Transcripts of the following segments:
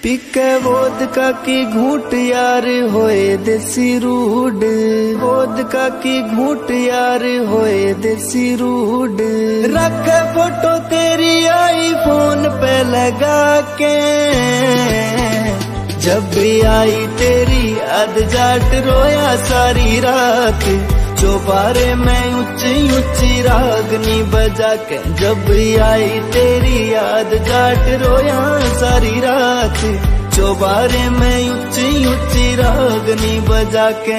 पीके vodka की घूट यार होए देसी रूड, वोदका की घूट यार होए देसी रूड। रख फोटो तेरी आईफोन पे लगा के, जब भी आई तेरी याद जाट रोया सारी रात। चौबारे में ऊंची ऊंची रागनी बजा के, जब भी आई तेरी याद जाट रोया सारी रात। चौबारे में ऊंची ऊंची रागनी बजा के।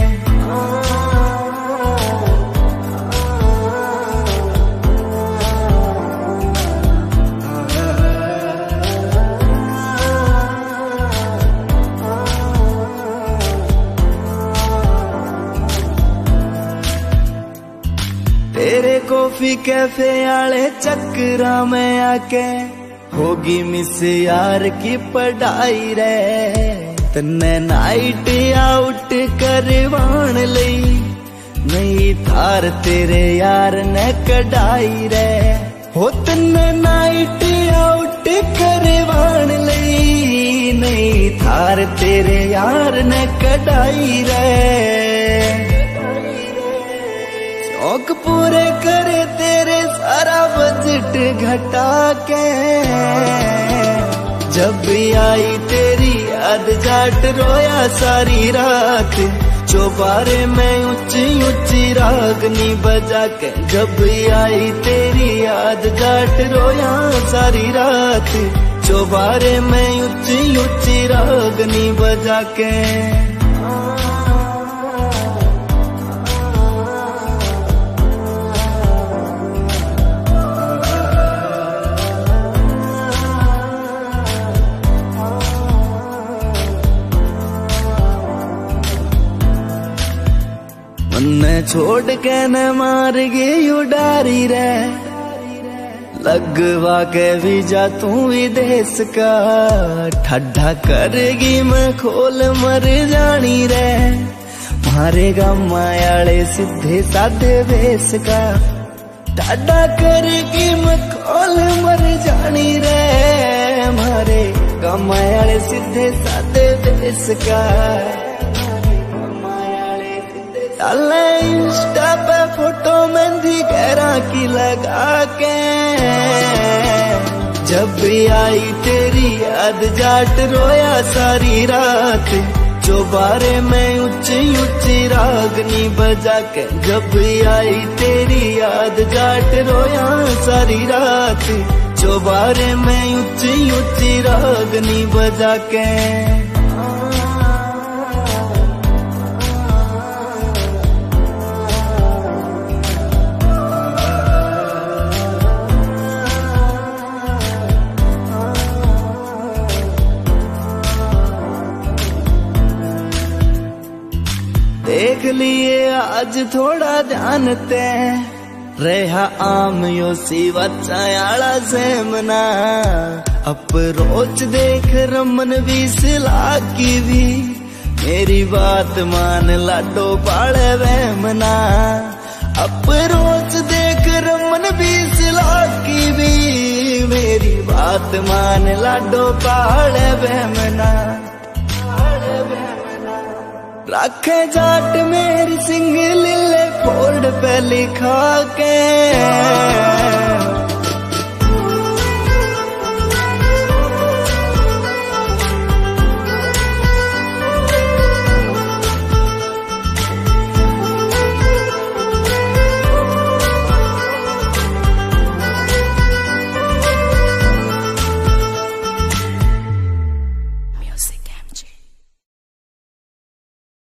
तेरे कॉफी कैफे आले चक्करा में आके, होगी मिस यार की पढ़ाई रे। तन्ने नाइट आउट करवान लई, नहीं थार तेरे यार ने कढ़ाई रे। हो तन्ने नाइट आउट करवान लई, नहीं थार तेरे यार ने कढ़ाई रे। शौक पूरे करे तेरे सारा बजट घटा के, जब भी आई तेरी याद जाट रोया सारी रात। चौबारे में ऊंची ऊंची रागनी बजा के, जब भी आई तेरी याद जाट रोया सारी रात। चौबारे में ऊंची ऊंची रागनी बजा के। मन्ने छोड़ के न मार गई उडारी रे, लगवा के वीजा तू विदेश का। ठड्डा करेगी मैं खोल मर जानी रे, मारेगा मायाले सीधे साधे वेश का। ठड्डा करेगी मैं खोल मर जानी रे, मारेगा मायाले सीधे साधे वेश का। डाले इंस्टा पे फोटो मेहंदी गहरा की लगा के, जब भी आई तेरी याद जाट रोया सारी रात। चौबारे में ऊंची ऊंची रागनी बजा के, जब भी आई तेरी याद जाट रोया सारी रात। चौबारे में ऊंची ऊंची रागनी बजा के। देख लिए आज थोड़ा ध्यानते, रहा आम यो सी बच्चा से मना। अप्रोच देख रमन भी सिला की भी, मेरी बात मान लाडो पाले वहमना। अप्रोच देख रमन भी सिला की भी, मेरी बात मान लाडो पाले वहमना। रखे जाट मेरी सिंगल फोल्ड पे लिखा के।